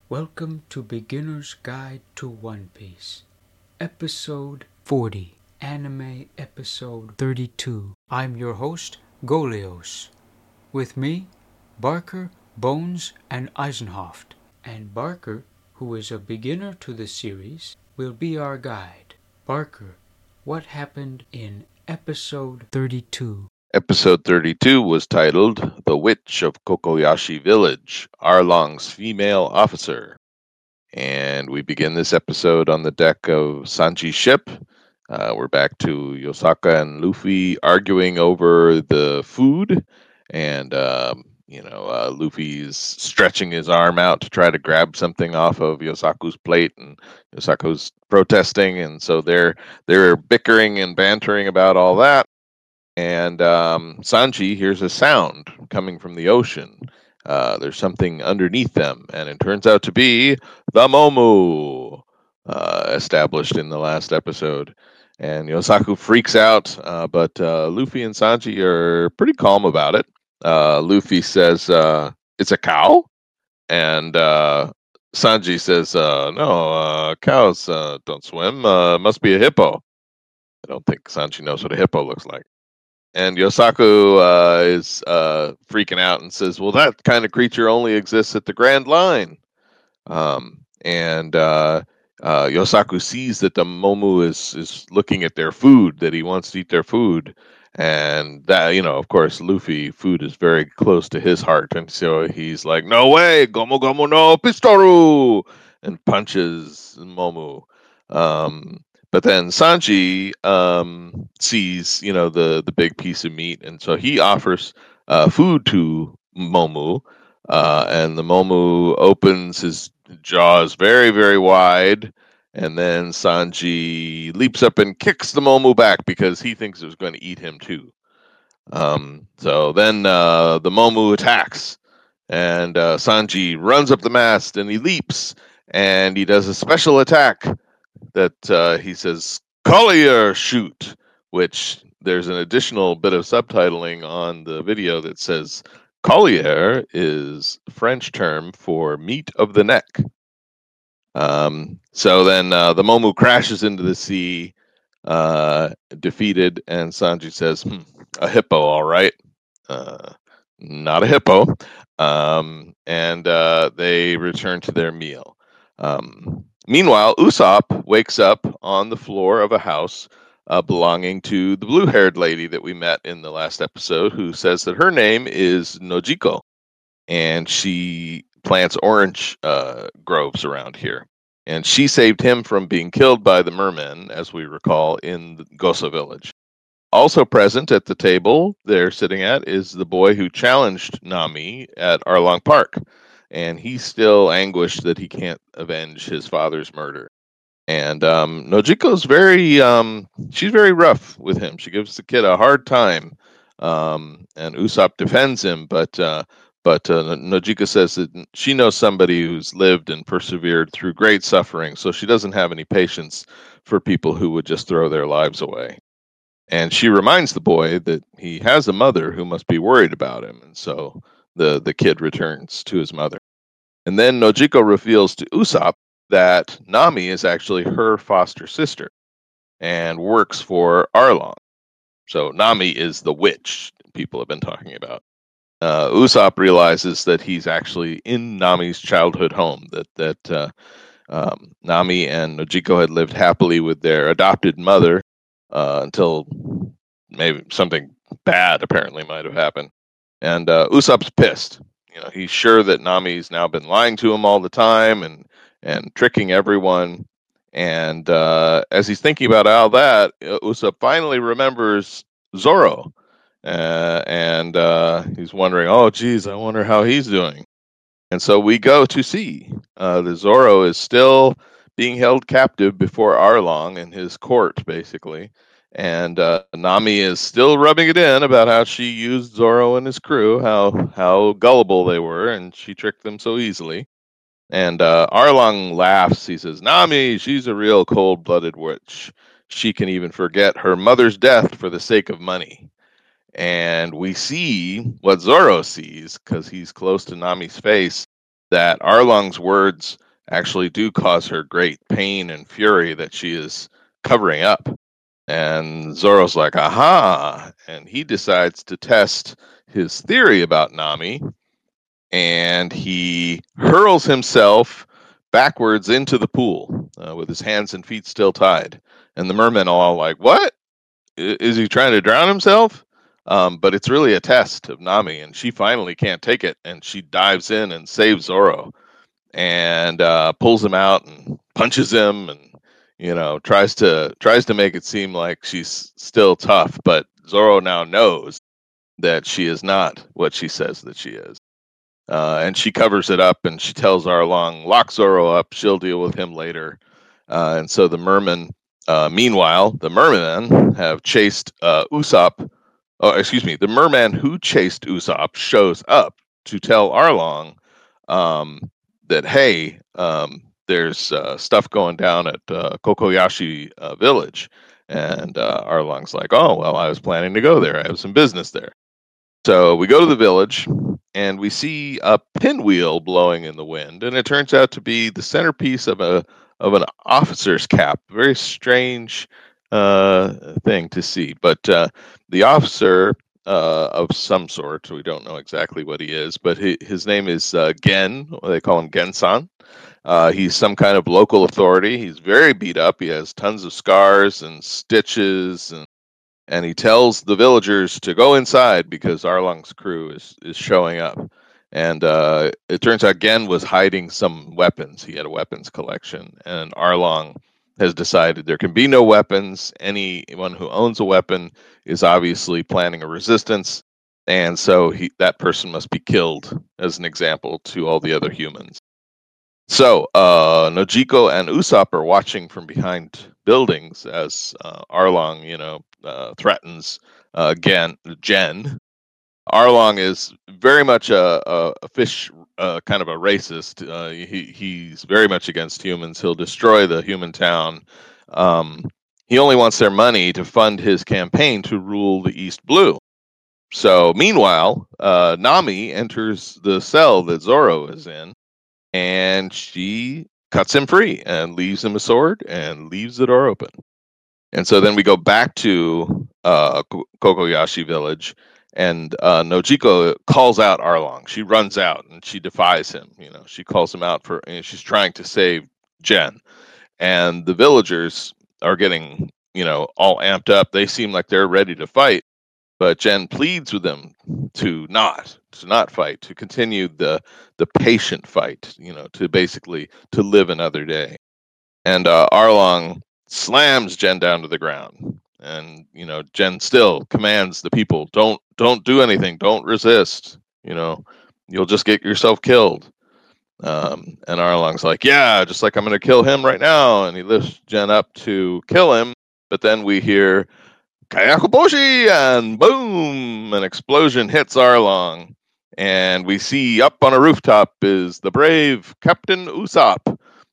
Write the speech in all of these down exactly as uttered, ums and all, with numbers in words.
Welcome to Beginner's Guide to One Piece, Episode forty, Anime Episode thirty-two. I'm your host, Golios. With me, Barker, Bones, and Eisenhoft. And Barker, who is a beginner to the series, will be our guide. Barker, what happened in Episode thirty-two? Episode thirty-two was titled The Witch of Kokoyashi Village, Arlong's Female Officer. And we begin this episode on the deck of Sanji's ship. Uh, we're back to Yosaka and Luffy arguing over the food. And, um, you know, uh, Luffy's stretching his arm out to try to grab something off of Yosaku's plate. And Yosaku's protesting. And so they're, they're bickering and bantering about all that. And um, Sanji hears a sound coming from the ocean. Uh, there's something underneath them, and it turns out to be the Momu, uh, established in the last episode. And Yosaku freaks out, uh, but uh, Luffy and Sanji are pretty calm about it. Uh, Luffy says, uh, it's a cow? And uh, Sanji says, uh, no, uh, cows uh, don't swim. Uh, must be a hippo. I don't think Sanji knows what a hippo looks like. And Yosaku uh, is uh, freaking out and says, well, that kind of creature only exists at the Grand Line. Um, and uh, uh, Yosaku sees that the Momu is, is looking at their food, that he wants to eat their food. And that, you know, of course, Luffy, food is very close to his heart. And so he's like, no way, Gomu Gomu no Pistoru! And punches Momu. Um, But then Sanji um, sees, you know, the, the big piece of meat, and so he offers uh, food to Momu, uh, and the Momu opens his jaws very, very wide, and then Sanji leaps up and kicks the Momu back because he thinks it was going to eat him too. Um, so then uh, the Momu attacks, and uh, Sanji runs up the mast, and he leaps, and he does a special attack that uh, he says, Collier shoot, which there's an additional bit of subtitling on the video that says, Collier is French term for meat of the neck. Um, so then uh, the Momu crashes into the sea, uh, defeated, and Sanji says, hmm, a hippo, all right. Uh, not a hippo. Um, and uh, they return to their meal. Um, Meanwhile, Usopp wakes up on the floor of a house uh, belonging to the blue-haired lady that we met in the last episode, who says that her name is Nojiko, and she plants orange uh, groves around here. And she saved him from being killed by the mermen, as we recall, in the Gosa village. Also present at the table they're sitting at is the boy who challenged Nami at Arlong Park. And he's still anguished that he can't avenge his father's murder. And um, Nojiko's very, um, she's very rough with him. She gives the kid a hard time. Um, and Usopp defends him, but uh, but uh, Nojiko says that she knows somebody who's lived and persevered through great suffering, so she doesn't have any patience for people who would just throw their lives away. And she reminds the boy that he has a mother who must be worried about him, and so the, the kid returns to his mother. And then Nojiko reveals to Usopp that Nami is actually her foster sister and works for Arlong. So Nami is the witch people have been talking about. Uh, Usopp realizes that he's actually in Nami's childhood home, that, that uh, um, Nami and Nojiko had lived happily with their adopted mother uh, until maybe something bad apparently might have happened. And uh, Usopp's pissed. You know, he's sure that Nami's now been lying to him all the time and and tricking everyone. And uh, as he's thinking about all that, Usopp finally remembers Zoro, uh, and uh, he's wondering, "Oh, geez, I wonder how he's doing." And so we go to see uh, that Zoro is still being held captive before Arlong in his court, basically. And uh, Nami is still rubbing it in about how she used Zoro and his crew, how how gullible they were, and she tricked them so easily. And uh, Arlong laughs. He says, Nami, she's a real cold-blooded witch. She can even forget her mother's death for the sake of money. And we see what Zoro sees, because he's close to Nami's face, that Arlong's words actually do cause her great pain and fury that she is covering up. And Zoro's like, aha! And he decides to test his theory about Nami, and he hurls himself backwards into the pool uh, with his hands and feet still tied. And the mermen are all like, what? I- Is he trying to drown himself? Um, but it's really a test of Nami, and she finally can't take it, and she dives in and saves Zoro and uh, pulls him out and punches him, and you know tries to tries to make it seem like she's still tough. But Zoro now knows that she is not what she says that she is. Uh, and she covers it up, and she tells Arlong, lock Zoro up, she'll deal with him later. Uh, and so the mermen, uh, meanwhile, the mermen have chased uh, Usopp. Oh, excuse me, the merman who chased Usopp shows up to tell Arlong um, that, hey, um, there's uh, stuff going down at uh, Kokoyashi uh, village. And uh, Arlong's like, oh, well, I was planning to go there. I have some business there. So we go to the village, and we see a pinwheel blowing in the wind, and it turns out to be the centerpiece of a of an officer's cap. Very strange uh, thing to see, but uh, the officer uh, of some sort, we don't know exactly what he is, but he, his name is uh, Gen. They call him Gensan. Uh, he's some kind of local authority. He's very beat up. He has tons of scars and stitches, and and he tells the villagers to go inside because Arlong's crew is is showing up. And uh, it turns out Gen was hiding some weapons. He had a weapons collection, and Arlong has decided there can be no weapons. Anyone who owns a weapon is obviously planning a resistance, and so he that person must be killed as an example to all the other humans. So uh, Nojiko and Usopp are watching from behind buildings as uh, Arlong, you know, uh, threatens uh, Gen. Gen. Arlong is very much a, a, a fish, uh, kind of a racist. Uh, he he's very much against humans. He'll destroy the human town. Um, he only wants their money to fund his campaign to rule the East Blue. So meanwhile, uh, Nami enters the cell that Zoro is in, and she cuts him free and leaves him a sword and leaves the door open. And so then we go back to uh, Kokoyashi village, and uh, Nojiko calls out Arlong. She runs out and she defies him. You know, she calls him out for, you know, she's trying to save Gen. And the villagers are getting, you know, all amped up. They seem like they're ready to fight, but Gen pleads with them to not to not fight, to continue the the patient fight, you know, to basically to live another day. And uh, Arlong slams Gen down to the ground, and you know, Gen still commands the people, don't don't do anything, don't resist, you know, you'll just get yourself killed. Um, and Arlong's like, yeah, just like I'm going to kill him right now, and he lifts Gen up to kill him, but then we hear Kayakuboshi, and boom, an explosion hits Arlong. And we see up on a rooftop is the brave Captain Usopp,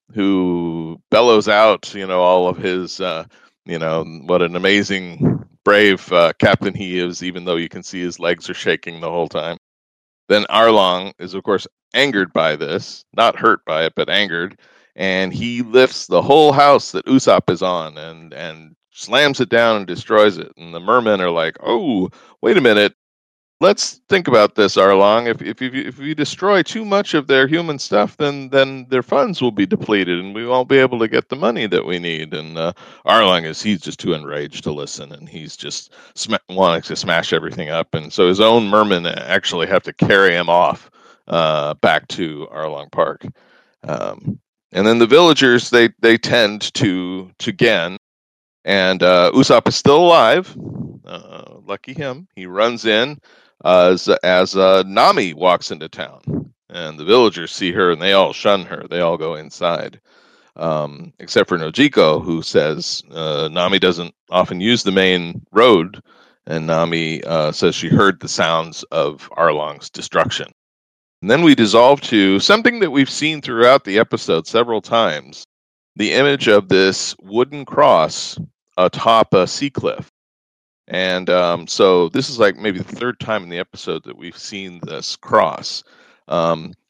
who bellows out, you know, all of his, uh, you know, what an amazing, brave uh, captain he is, even though you can see his legs are shaking the whole time. Then Arlong is, of course, angered by this, not hurt by it, but angered, and he lifts the whole house that Usopp is on and and slams it down and destroys it. And the mermen are like, "Oh, wait a minute. Let's think about this, Arlong. If if you if we destroy too much of their human stuff, then then their funds will be depleted, and we won't be able to get the money that we need." And uh, Arlong is he's just too enraged to listen, and he's just sm- wanting to smash everything up. And so his own mermen actually have to carry him off uh, back to Arlong Park. Um, and then the villagers they they tend to to Gen, and uh, Usopp is still alive. Uh, lucky him. He runs in uh, as as uh, Nami walks into town, and the villagers see her and they all shun her. They all go inside, um, except for Nojiko, who says uh, Nami doesn't often use the main road, and Nami uh, says she heard the sounds of Arlong's destruction. And then we dissolve to something that we've seen throughout the episode several times: the image of this wooden cross atop a sea cliff. And um, so this is like maybe the third time in the episode that we've seen this cross. Um,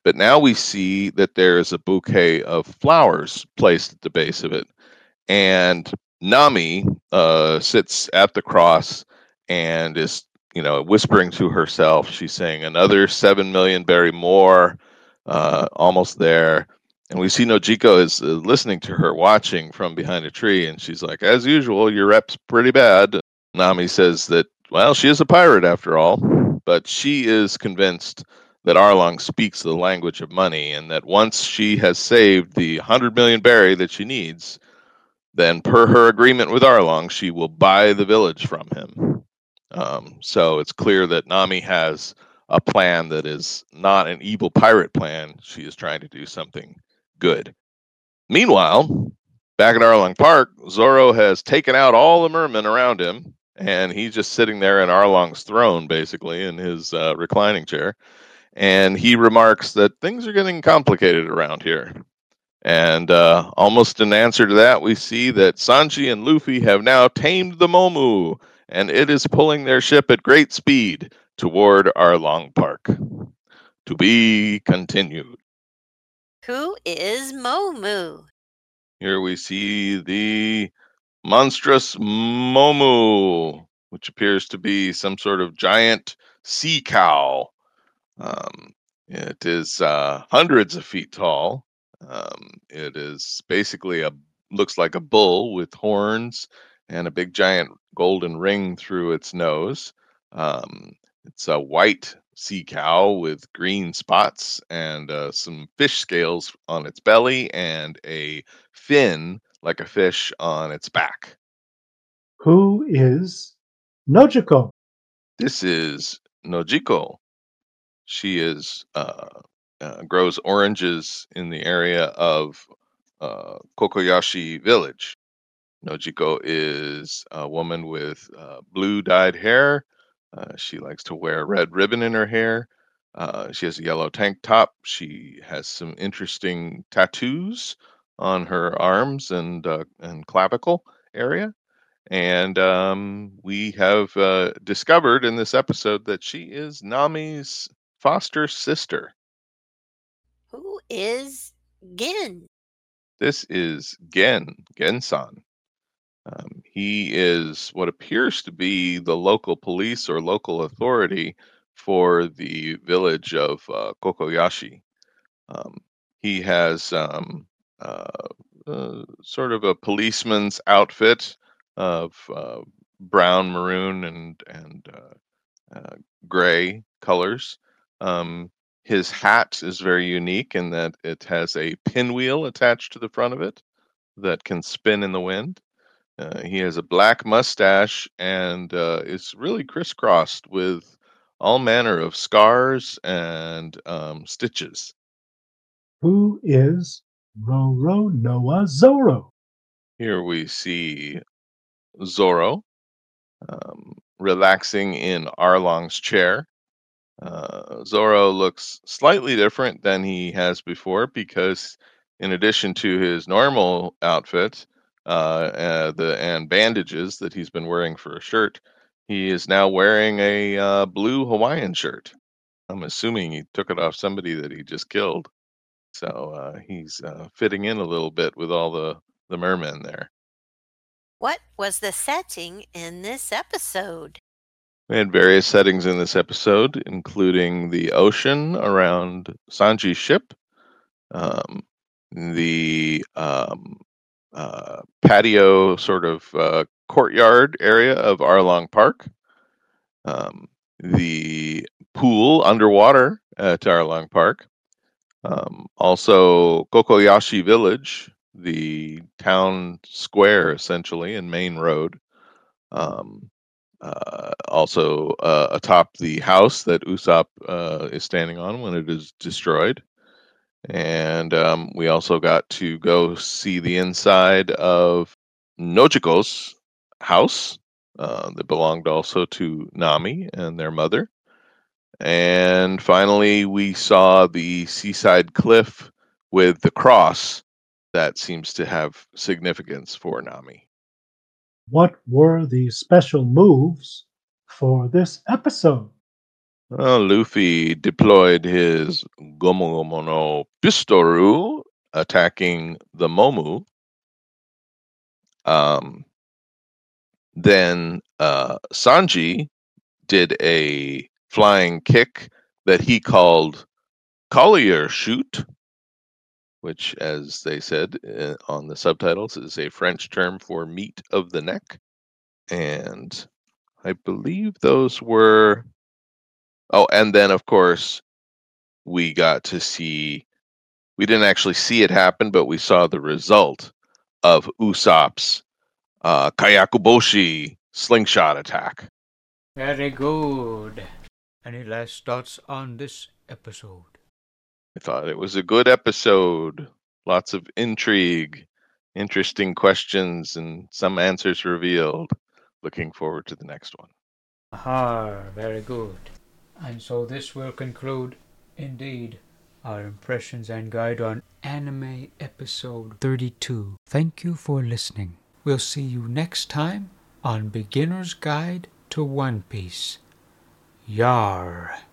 But now we see that there's a bouquet of flowers placed at the base of it. And Nami uh, sits at the cross and is, you know, whispering to herself. She's saying, another seven million berry more, uh, almost there. And we see Nojiko is uh, listening to her, watching from behind a tree. And she's like, as usual, your rep's pretty bad. Nami says that, well, she is a pirate after all, but she is convinced that Arlong speaks the language of money, and that once she has saved the one hundred million berry that she needs, then per her agreement with Arlong, she will buy the village from him. Um, so it's clear that Nami has a plan that is not an evil pirate plan. She is trying to do something good. Meanwhile, back at Arlong Park, Zoro has taken out all the mermen around him, and he's just sitting there in Arlong's throne, basically, in his uh, reclining chair. And he remarks that things are getting complicated around here. And uh, almost in answer to that, we see that Sanji and Luffy have now tamed the Momu, and it is pulling their ship at great speed toward Arlong Park. To be continued. Who is Momu? Here we see the monstrous Momu, which appears to be some sort of giant sea cow. Um, it is uh, hundreds of feet tall. Um, it is basically a looks like a bull with horns and a big giant golden ring through its nose. Um, it's a white sea cow with green spots and uh, some fish scales on its belly and a fin like a fish on its back. Who is Nojiko? This is Nojiko. She is uh, uh, grows oranges in the area of uh, Kokoyashi Village. Nojiko is a woman with uh, blue dyed hair. Uh, she likes to wear a red ribbon in her hair. Uh, she has a yellow tank top. She has some interesting tattoos on her arms and uh, and clavicle area. And um, we have uh, discovered in this episode that she is Nami's foster sister. Who is Gin? This is Gen, Gen-san. Um, he is what appears to be the local police or local authority for the village of uh, Kokoyashi. Um, he has um, uh, uh, sort of a policeman's outfit of uh, brown, maroon, and and uh, uh, gray colors. Um, his hat is very unique in that it has a pinwheel attached to the front of it that can spin in the wind. Uh, he has a black mustache and uh, is really crisscrossed with all manner of scars and um, stitches. Who is Roro Noah Zoro? Here we see Zoro um, relaxing in Arlong's chair. Uh, Zoro looks slightly different than he has before because, in addition to his normal outfit uh, uh, the and bandages that he's been wearing for a shirt, he is now wearing a uh, blue Hawaiian shirt. I'm assuming he took it off somebody that he just killed. So uh, he's uh, fitting in a little bit with all the, the mermen there. What was the setting in this episode? We had various settings in this episode, including the ocean around Sanji's ship, um, the um, uh, patio sort of uh, courtyard area of Arlong Park, um, the pool underwater at Arlong Park, um, also Kokoyashi Village, the town square essentially and main road. Um, uh, also uh, atop the house that Usopp uh, is standing on when it is destroyed. And um, we also got to go see the inside of Nojiko's house uh, that belonged also to Nami and their mother. And finally, we saw the seaside cliff with the cross that seems to have significance for Nami. What were the special moves for this episode? Well, Luffy deployed his Gomu Gomu no Pistoru, attacking the Momu. Um, then uh, Sanji did a flying kick that he called Collier Shoot, which, as they said uh, on the subtitles, is a French term for meat of the neck. And I believe those were. Oh, and then, of course, we got to see. We didn't actually see it happen, but we saw the result of Usopp's uh, Kayakuboshi slingshot attack. Very good. Any last thoughts on this episode? I thought it was a good episode. Lots of intrigue, interesting questions, and some answers revealed. Looking forward to the next one. Aha, very good. And so this will conclude, indeed, our impressions and guide on anime episode thirty-two. Thank you for listening. We'll see you next time on Beginner's Guide to One Piece. Yar.